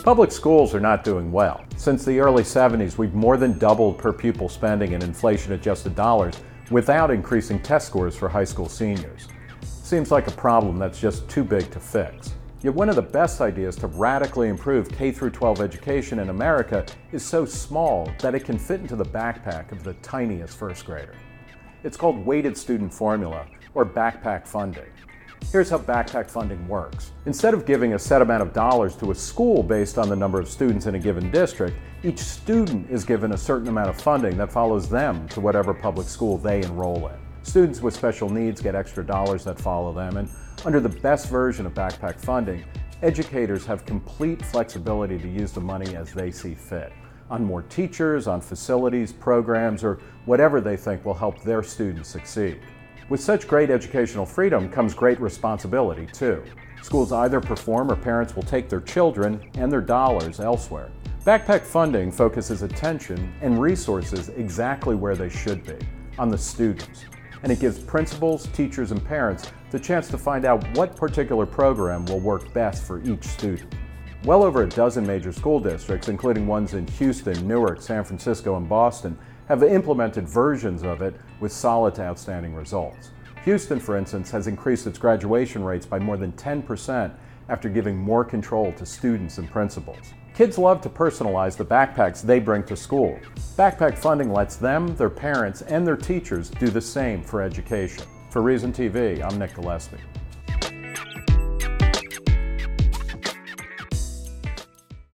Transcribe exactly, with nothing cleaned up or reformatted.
Public schools are not doing well. Since the early seventies, we've more than doubled per pupil spending in inflation-adjusted dollars without increasing test scores for high school seniors. Seems like a problem that's just too big to fix. Yet one of the best ideas to radically improve K through twelve education in America is so small that it can fit into the backpack of the tiniest first grader. It's called weighted student formula, or backpack funding. Here's how backpack funding works. Instead of giving a set amount of dollars to a school based on the number of students in a given district, each student is given a certain amount of funding that follows them to whatever public school they enroll in. Students with special needs get extra dollars that follow them, and under the best version of backpack funding, educators have complete flexibility to use the money as they see fit, on more teachers, on facilities, programs, or whatever they think will help their students succeed. With such great educational freedom comes great responsibility, too. Schools either perform or parents will take their children and their dollars elsewhere. Backpack funding focuses attention and resources exactly where they should be, on the students. And it gives principals, teachers, and parents the chance to find out what particular program will work best for each student. Well over a dozen major school districts, including ones in Houston, Newark, San Francisco, and Boston, have implemented versions of it with solid to outstanding results. Houston, for instance, has increased its graduation rates by more than ten percent after giving more control to students and principals. Kids love to personalize the backpacks they bring to school. Backpack funding lets them, their parents, and their teachers do the same for education. For Reason T V, I'm Nick Gillespie.